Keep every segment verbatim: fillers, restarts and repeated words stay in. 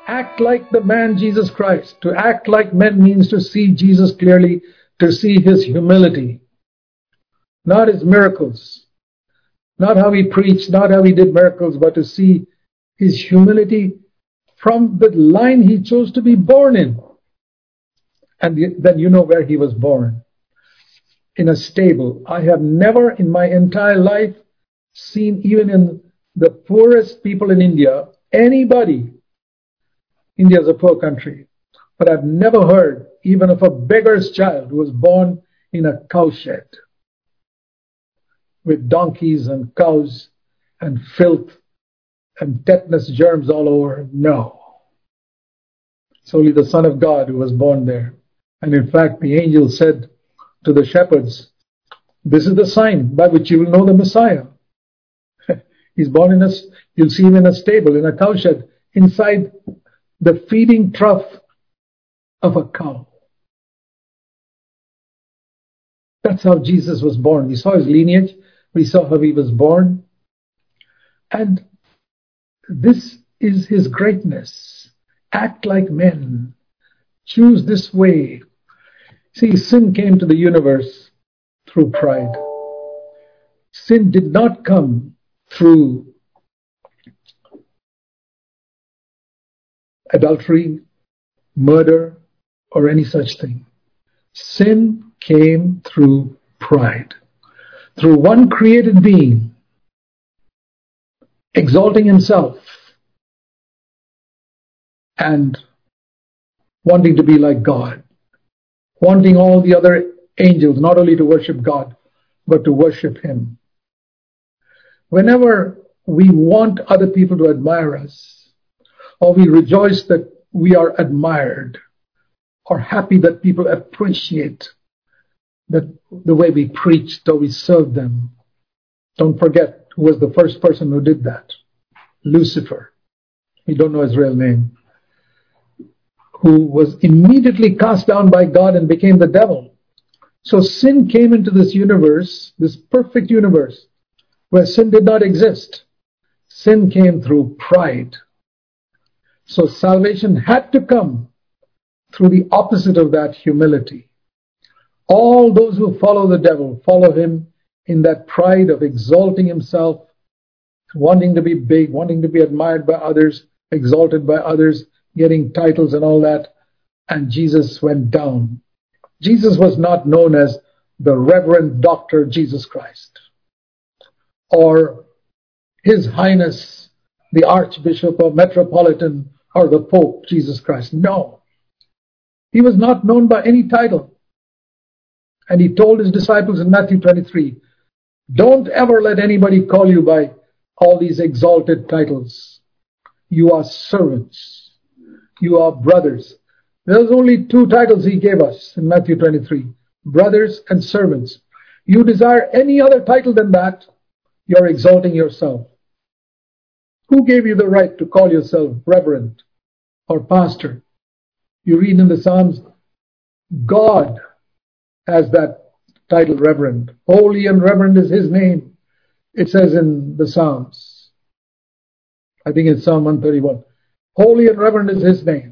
Act like the man Jesus Christ. To act like men means to see Jesus clearly, to see his humility. Not his miracles. Not how he preached, not how he did miracles, but to see his humility from the line he chose to be born in. And then you know where he was born. In a stable. I have never in my entire life seen, even in the poorest people in India, anybody. India is a poor country. But I've never heard even of a beggar's child who was born in a cowshed with donkeys and cows and filth and tetanus germs all over. No. It's only the Son of God who was born there. And in fact, the angel said to the shepherds, this is the sign by which you will know the Messiah. He's born in a, you'll see him in a stable, in a cowshed, inside the feeding trough of a cow. That's how Jesus was born. We saw his lineage. We saw how he was born. And this is his greatness. Act like men. Choose this way. See, sin came to the universe through pride. Sin did not come through adultery, murder, or any such thing. Sin came through pride. Through one created being exalting himself and wanting to be like God, wanting all the other angels not only to worship God, but to worship him. Whenever we want other people to admire us, or we rejoice that we are admired, or happy that people appreciate that the way we preached or we served them, don't forget who was the first person who did that. Lucifer. We don't know his real name. Who was immediately cast down by God and became the devil. So sin came into this universe, this perfect universe, where sin did not exist. Sin came through pride. So salvation had to come through the opposite of that, humility. All those who follow the devil follow him in that pride of exalting himself, wanting to be big, wanting to be admired by others, exalted by others, getting titles and all that. And Jesus went down. Jesus was not known as the Reverend Doctor Jesus Christ, or His Highness the Archbishop or Metropolitan or the Pope Jesus Christ. No. He was not known by any title. And he told his disciples in Matthew twenty-three, don't ever let anybody call you by all these exalted titles. You are servants. You are brothers. There's only two titles he gave us in Matthew twenty-three, brothers and servants. You desire any other title than that, you're exalting yourself. Who gave you the right to call yourself reverend or pastor? You read in the Psalms, God has that title, reverend. Holy and reverend is his name. It says in the Psalms. I think it's Psalm one thirty-one. Holy and reverend is his name.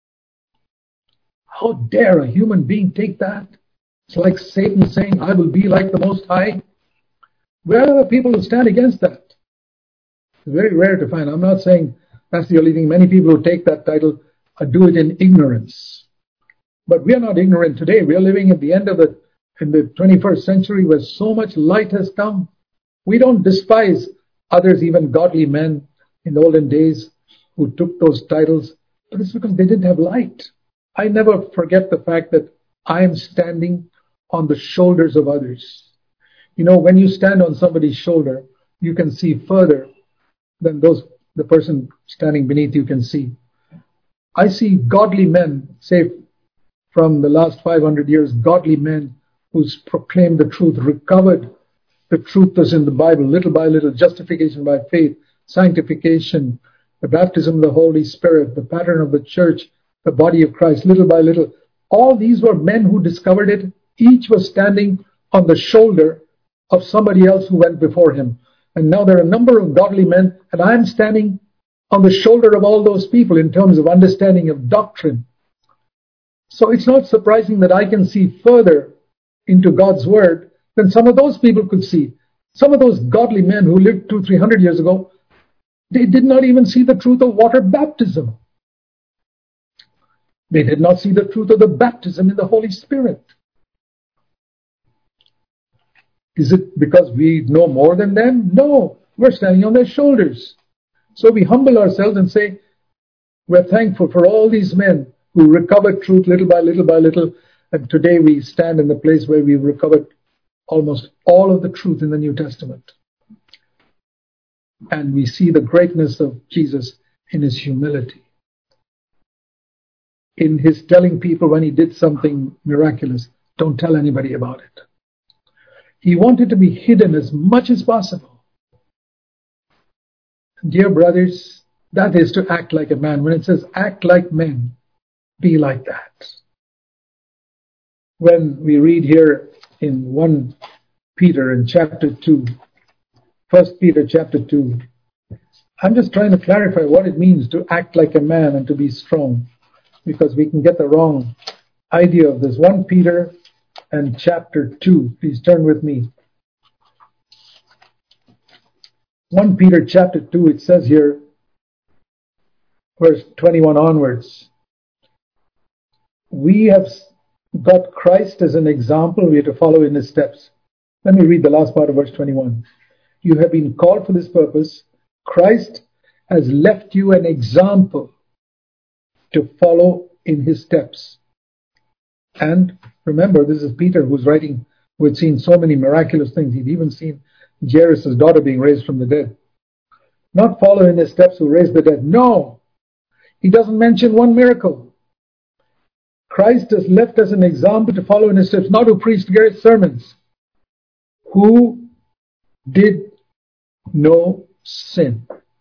How dare a human being take that? It's like Satan saying, I will be like the Most High. Where are the people who stand against that? It's very rare to find. I'm not saying that's the only thing. Many people who take that title uh, do it in ignorance. But we are not ignorant today. We are living at the end of the, in the twenty-first century where so much light has come. We don't despise others, even godly men in the olden days who took those titles, but it's because they didn't have light. I never forget the fact that I am standing on the shoulders of others. You know, when you stand on somebody's shoulder, you can see further than those the person standing beneath you can see. I see godly men, say from the last five hundred years, godly men who's proclaimed the truth, recovered the truth that's in the Bible, little by little, justification by faith, sanctification, the baptism of the Holy Spirit, the pattern of the church, the body of Christ, little by little. All these were men who discovered it. Each was standing on the shoulder of somebody else who went before him. And now there are a number of godly men, and I'm standing on the shoulder of all those people in terms of understanding of doctrine. So it's not surprising that I can see further into God's Word than some of those people could see. Some of those godly men who lived two, three hundred years ago, they did not even see the truth of water baptism. They did not see the truth of the baptism in the Holy Spirit. Is it because we know more than them? No, we're standing on their shoulders. So we humble ourselves and say, we're thankful for all these men who recovered truth little by little by little, and today we stand in the place where we've recovered almost all of the truth in the New Testament. And we see the greatness of Jesus in his humility, in his telling people when he did something miraculous, don't tell anybody about it. He wanted to be hidden as much as possible. Dear brothers, that is to act like a man. When it says act like men, be like that. When we read here in First Peter in chapter two, First Peter chapter two, I'm just trying to clarify what it means to act like a man and to be strong, because we can get the wrong idea of this. First Peter and chapter two, please turn with me. First Peter chapter two, it says here, verse twenty-one onwards, we have got Christ as an example. We are to follow in his steps. Let me read the last part of verse twenty-one. You have been called for this purpose. Christ has left you an example to follow in his steps. And remember, this is Peter who's writing, who had seen so many miraculous things. He'd even seen Jairus' daughter being raised from the dead. Not follow in his steps who raised the dead. No, he doesn't mention one miracle. Christ has left us an example to follow in his steps, not who preached great sermons, who did no sin,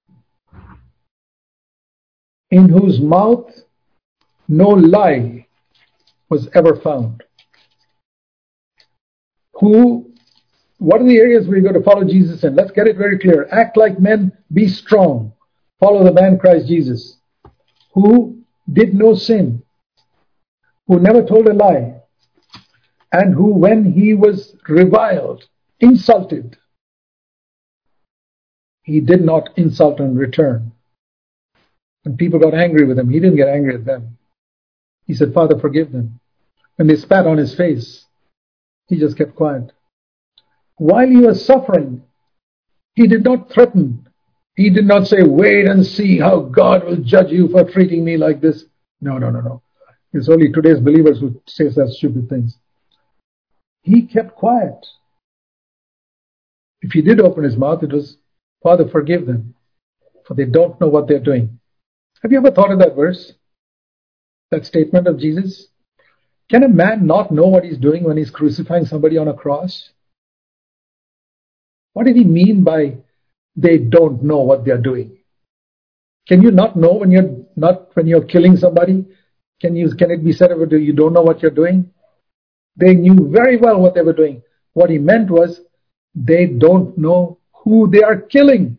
in whose mouth no lie was ever found. Who, what are the areas where you're going to follow Jesus in? Let's get it very clear. Act like men, be strong. Follow the man Christ Jesus, who did no sin, who never told a lie, and who, when he was reviled, insulted, he did not insult in return. When people got angry with him, he didn't get angry at them. He said, Father, forgive them. When they spat on his face, he just kept quiet. While he was suffering, he did not threaten. He did not say, wait and see how God will judge you for treating me like this. No, no, no, no. It's only today's believers who say such stupid things. He kept quiet. If he did open his mouth, it was, Father, forgive them, for they don't know what they're doing. Have you ever thought of that verse? That statement of Jesus? Can a man not know what he's doing when he's crucifying somebody on a cross? What did he mean by they don't know what they're doing? Can you not know when you're not when you're killing somebody? Can you can it be said of you, you don't know what you're doing? They knew very well what they were doing. What he meant was they don't know who they are killing.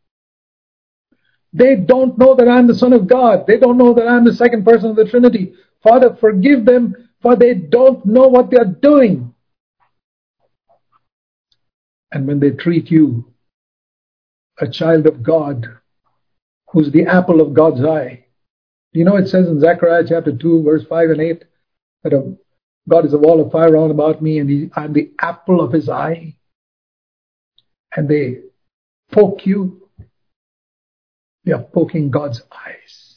They don't know that I'm the Son of God. They don't know that I'm the second person of the Trinity. Father, forgive them, for they don't know what they're doing. And when they treat you, a child of God, who's the apple of God's eye. Do you know it says in Zechariah chapter two, verse five and eight, that a, God is a wall of fire round about me, and he, I'm the apple of his eye. And they poke you. They are poking God's eyes.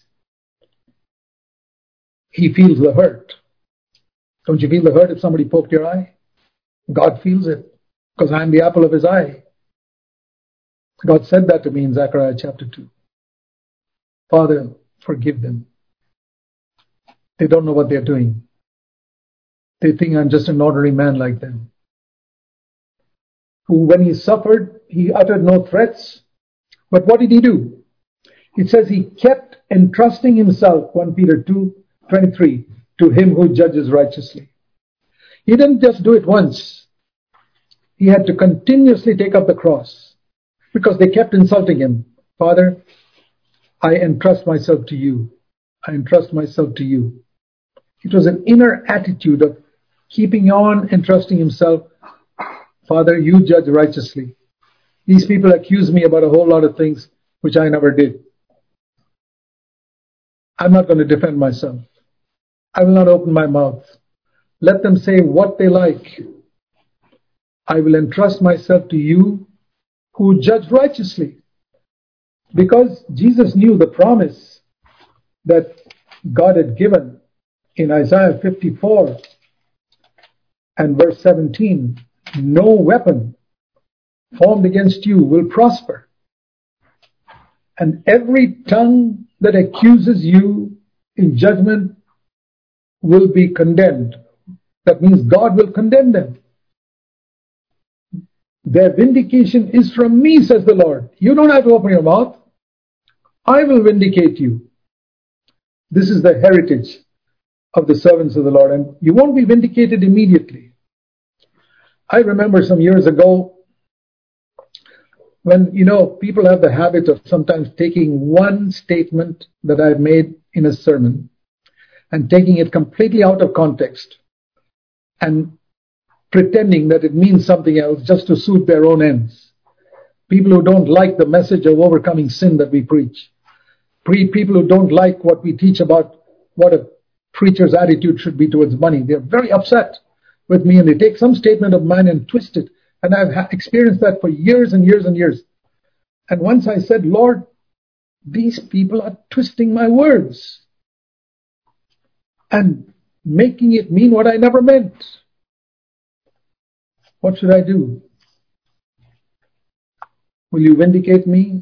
He feels the hurt. Don't you feel the hurt if somebody poked your eye? God feels it, because I'm the apple of his eye. God said that to me in Zechariah chapter two. Father, forgive them. They don't know what they're doing. They think I'm just an ordinary man like them. Who, when he suffered, he uttered no threats. But what did he do? It says he kept entrusting himself, First Peter two twenty-three, to him who judges righteously. He didn't just do it once. He had to continuously take up the cross, because they kept insulting him. Father, I entrust myself to you. I entrust myself to you. It was an inner attitude of keeping on entrusting himself. Father, you judge righteously. These people accuse me about a whole lot of things which I never did. I'm not going to defend myself. I will not open my mouth. Let them say what they like. I will entrust myself to you who judge righteously. Because Jesus knew the promise that God had given in Isaiah fifty-four and verse seventeen, no weapon formed against you will prosper. And every tongue that accuses you in judgment will be condemned. That means God will condemn them. Their vindication is from me, says the Lord. You don't have to open your mouth. I will vindicate you. This is the heritage of the servants of the Lord, and you won't be vindicated immediately. I remember some years ago when, you know, people have the habit of sometimes taking one statement that I've made in a sermon and taking it completely out of context and pretending that it means something else just to suit their own ends. People who don't like the message of overcoming sin that we preach. Pre- people who don't like what we teach about what a preacher's attitude should be towards money. They're very upset with me, and they take some statement of mine and twist it. And I've ha- experienced that for years and years and years. And once I said, Lord, these people are twisting my words and making it mean what I never meant. What should I do? Will you vindicate me?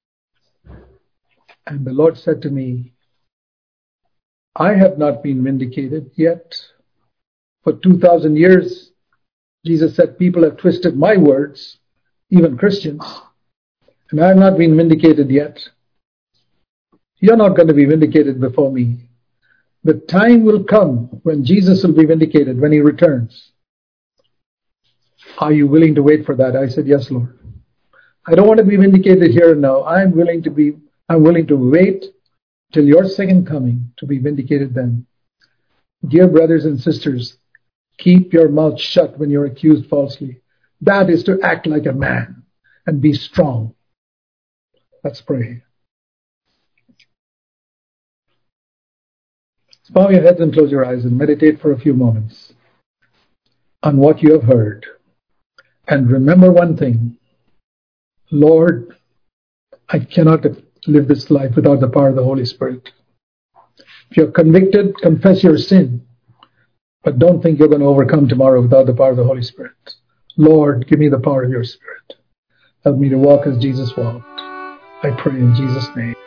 And the Lord said to me, I have not been vindicated yet. For two thousand years, Jesus said, people have twisted my words, even Christians, and I have not been vindicated yet. You're not going to be vindicated before me. The time will come when Jesus will be vindicated, when he returns. Are you willing to wait for that? I said, yes, Lord. I don't want to be vindicated here and now. I'm willing to be, I'm willing to wait till your second coming to be vindicated then. Dear brothers and sisters, keep your mouth shut when you're accused falsely. That is to act like a man and be strong. Let's pray. Bow your heads and close your eyes and meditate for a few moments on what you have heard. And remember one thing. Lord, I cannot live this life without the power of the Holy Spirit. If you're convicted, confess your sin. But don't think you're going to overcome tomorrow without the power of the Holy Spirit. Lord, give me the power of your Spirit. Help me to walk as Jesus walked. I pray in Jesus' name.